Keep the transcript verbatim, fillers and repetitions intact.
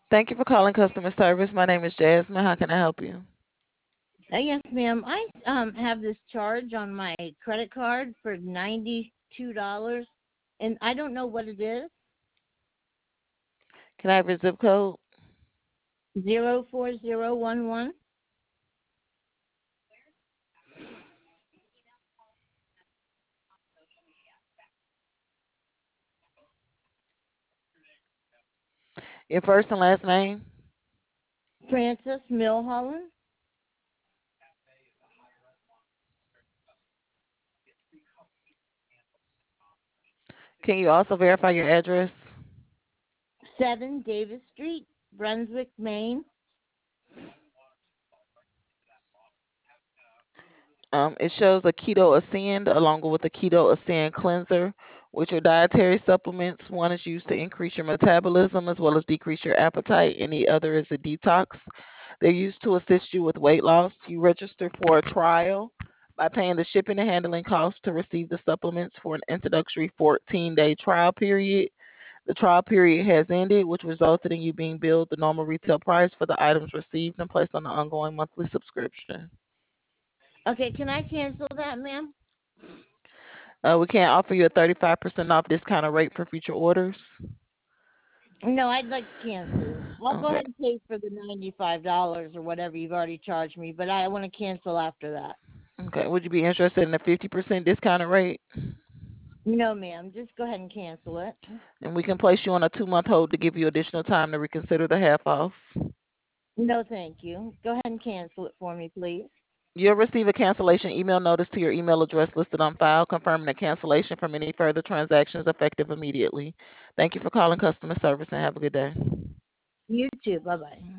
Thank you for calling customer service. My name is Jasmine. How can I help you? Uh, yes, ma'am. I um have this charge on my credit card for ninety two dollars, and I don't know what it is. Can I have your zip code? Zero four zero one one. Your first and last name? Francis Milholland. Can you also verify your address? Seven Davis Street, Brunswick, Maine. Um, it shows a Keto Ascend along with a Keto Ascend cleanser, which are dietary supplements. One is used to increase your metabolism as well as decrease your appetite, and the other is a detox. They're used to assist you with weight loss. You register for a trial by paying the shipping and handling costs to receive the supplements for an introductory fourteen day trial period. The trial period has ended, which resulted in you being billed the normal retail price for the items received and placed on an ongoing monthly subscription. Okay, can I cancel that, ma'am? Uh, we can't offer you a thirty-five percent off discounted rate for future orders. No, I'd like to cancel. I'll go Okay. ahead and pay for the ninety-five dollars or whatever you've already charged me, but I want to cancel after that. Okay. Would you be interested in a fifty percent discounted rate? No, ma'am. Just go ahead and cancel it. And we can place you on a two month hold to give you additional time to reconsider the half off. No, thank you. Go ahead and cancel it for me, please. You'll receive a cancellation email notice to your email address listed on file confirming the cancellation from any further transactions effective immediately. Thank you for calling customer service and have a good day. You too. Bye bye.